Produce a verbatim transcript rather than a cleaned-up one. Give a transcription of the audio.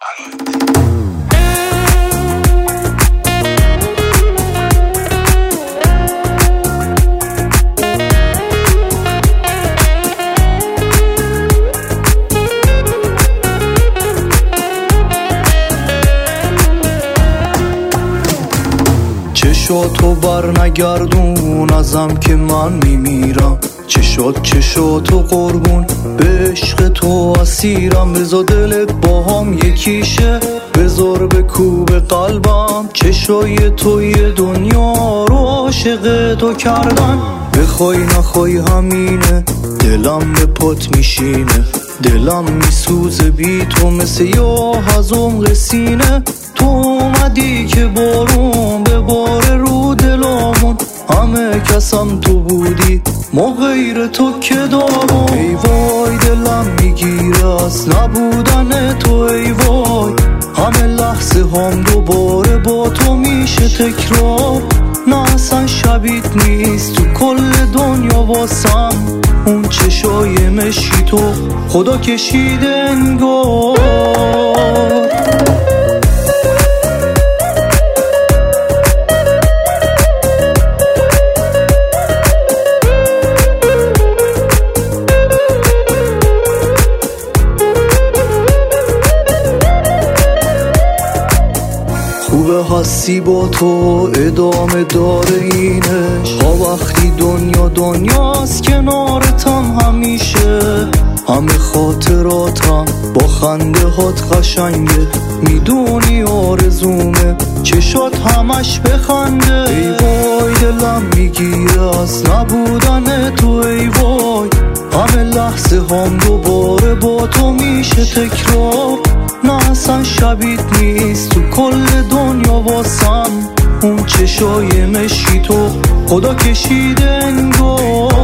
چشاتو بر نگردون ازم که من میمیرم، چشات چشاتو قربون به عشق تو اسیرم. بذار دلت با هم یکیشه، بذار به کوب قلبم. چشای تو یه دنیا رو عاشق تو کردن، بخوای نخوای همینه، دلم به پات میشینه. دلم میسوزه بی تو مثل یاه از عمق سینه. تو اومدی که بارون به بار رو دلامون، همه کسم تو بودی ما غیر تو که دارم. ای وای دلم میگیره از نبودن تو، ای وای همه لحظه هم دوباره با تو میشه تکرار. نه اصلا شبیت نیست تو کل دنیا واسم، اون چشای مشکی تو خدا کشیده انگار. خوبه هستی با تو ادامه داره اینش، ها وقتی دنیا دنیاست کنارتم همیشه. همه خاطراتم با خنده هات قشنگه، میدونی آرزومه چشات همش بخنده. ای وای دلم میگیره از نبودن تو، ای وای همه لحظه هم دوباره با تو میشه تکرار. نه اصلا شبیت نیست تو کل دنیا واسم، اون چشای مشکی تو خدا کشیده انگار.